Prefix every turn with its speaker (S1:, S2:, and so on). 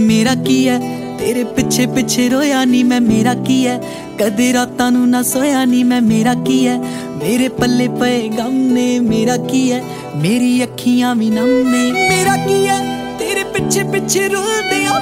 S1: मेरा की है तेरे पिछे पिछे रोया नी मैं, मेरा की है कदे रातां नू ना सोया नी मैं, मेरा की है मेरे पल्ले पे गम ने, मेरा की है मेरी अखियां भी नम ने, मेरा की है तेरे पिछे पिछे रोंदे आ